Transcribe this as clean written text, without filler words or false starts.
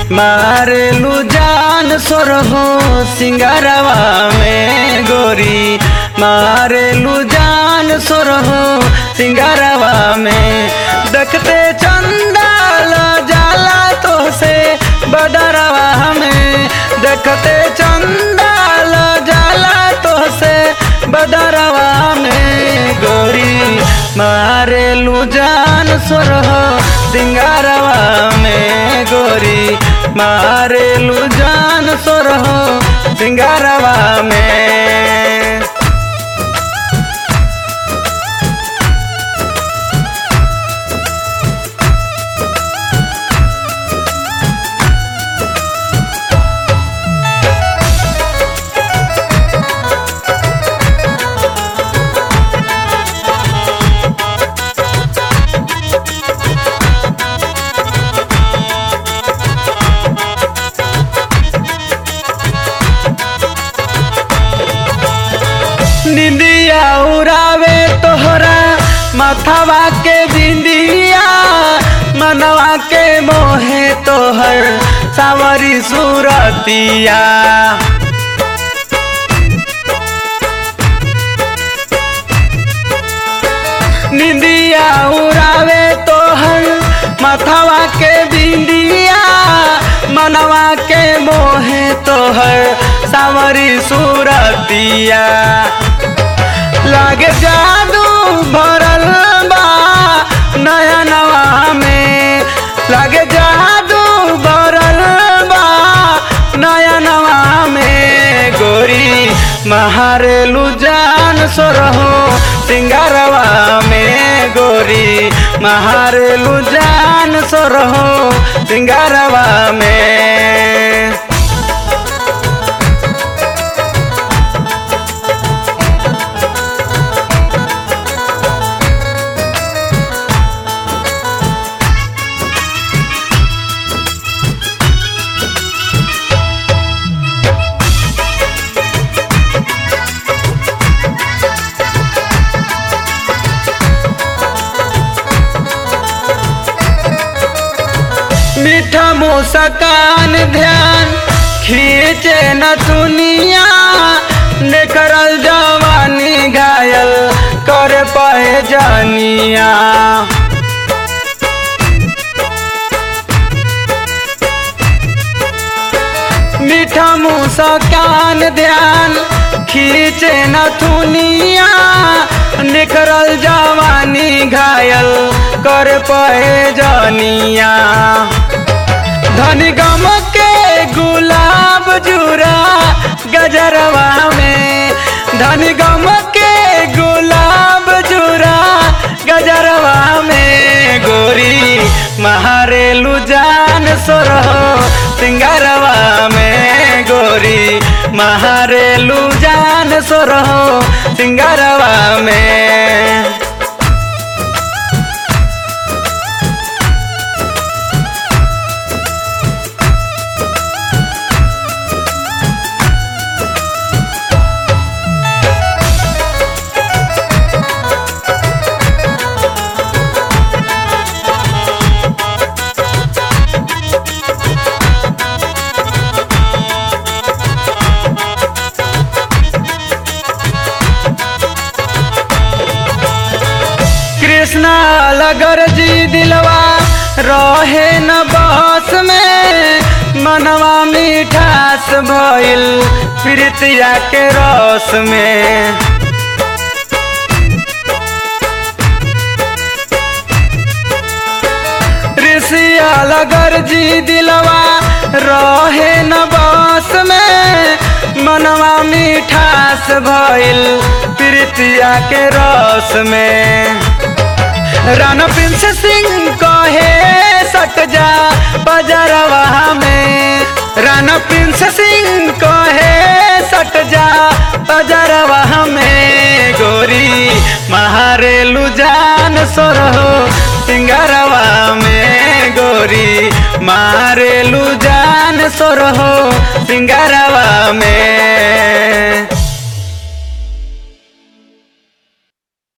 मारेलू जान सोरहो सिंगारवा में गोरी, मारेलू जान सोरहो सिंगारवा में। देखते चंदा जाला तो से बदरवा में, देखते चंदा जाला तो से बदरवा में गोरी, मारेलू जान सोरहो सिंगारवा में गोरी, मारेलू जान सोरहो सिंगारवा में। निंदिया उड़ावे तोहरा माथावा के बिंदिया, मनवा के मोहे तोहर सावरी सूरतिया। निंदिया उड़ावे तोहर माथावा के बिंदिया, मनवा के मोहे तोहर सावरी सूरतिया। लागे जादू भरल बा नयनवा में, लागे जादू भरल बा नयनवा में गोरी, मारेलू जान सोरहो सिंगारवा में गोरी, मारेलू जान सोरहो सिंगारवा में। मीठा मुस्कान ध्यान खींचे न दुनिया, निखरल जवानी घायल कर पाए जानिया। मीठा मुस्कान ध्यान खींचे न दुनिया, निखरल जवानी घायल कर पाए जानिया। धनी गम के गुलाब जुरा गजरवा में, धनी गम के गुलाब जुरा गजरवा में गोरी, मारेलू जान सोरहो सिंगारवा में गोरी, मारेलू जान सोरहो सिंगारवा में। कृष्णा लगर जी दिलवा रहे न बस में, मनवा मिठास भइल प्रीतिया के रस में। ऋषिया लगर जी दिलवा रहे न बस में, मनवा मिठास भइल प्रीतिया के रस में। राना प्रिंस सिंह कहे सट जा बजरवा में, राना प्रिंस सिंह कहे सट जा बजरवा में गोरी, मारेलू जान सोरहो सिंगारवा में गोरी, मारेलू जान सोरहो सिंगारवा में।